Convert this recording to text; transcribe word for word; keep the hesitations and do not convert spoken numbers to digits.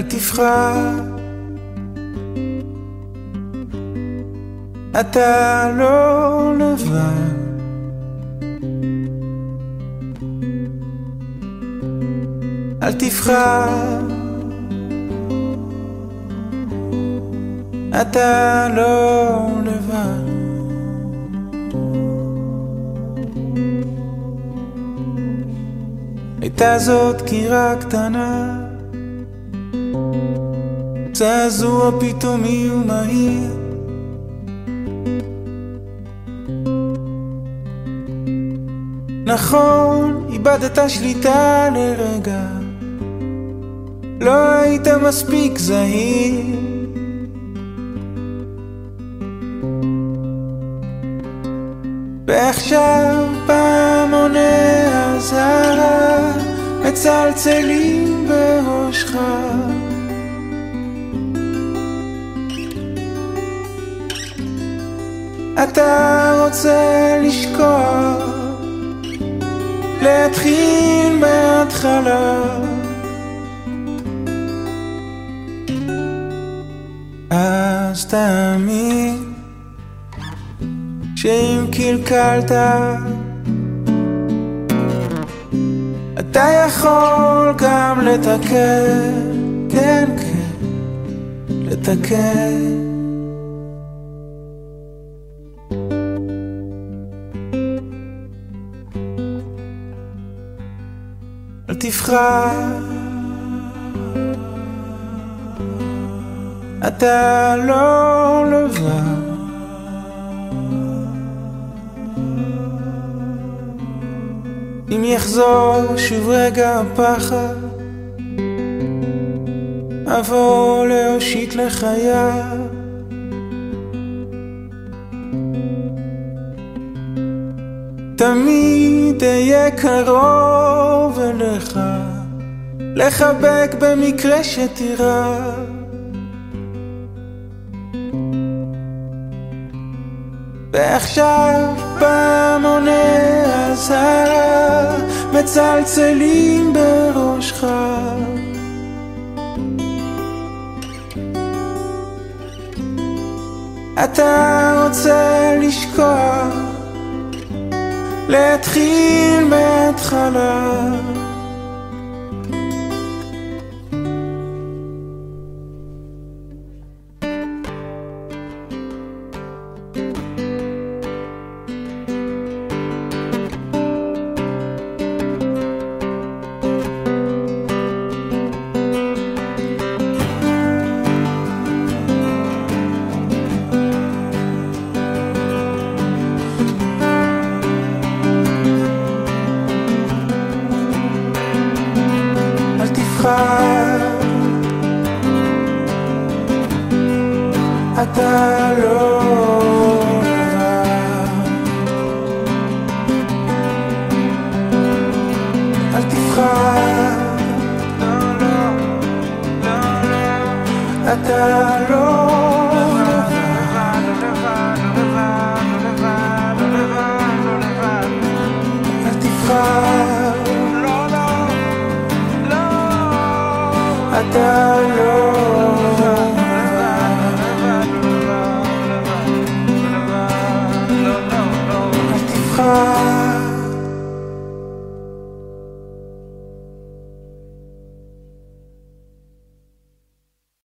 תפחד, אתה לא לבד. אל תפחד, אתה לא לבד. הייתה זאת קירה קטנה, זעזוע פתאומי ומהיר, נכון, איבדת שליטה לרגע, לא היית מספיק זהיר. ועכשיו פעמוני הזהב מצלצלים בראשך, אתה רוצה לשכוח, להתחיל מההתחלה. אז תאמין שאם קלקלת אתה יכול גם לתקן, כן כן, לתקן. אל תפחד, אתה לא לבד. אם יחזור שוב רגע הפחד, אבוא להושיט לחייו. תמיד אהיה קרוב אליך, לחבק במקרה שתירא. ועכשיו פעמוני הזהב מצלצלים בראשך, אתה רוצה לשכוח, להתחיל מההתחלה. אתה לא לבד. אל תפחד, לא לא לא לא, אתה לא לבד, לא לבד, לא לבד, לא לבד, לא לבד. אל תפחד, לא לא לא, אתה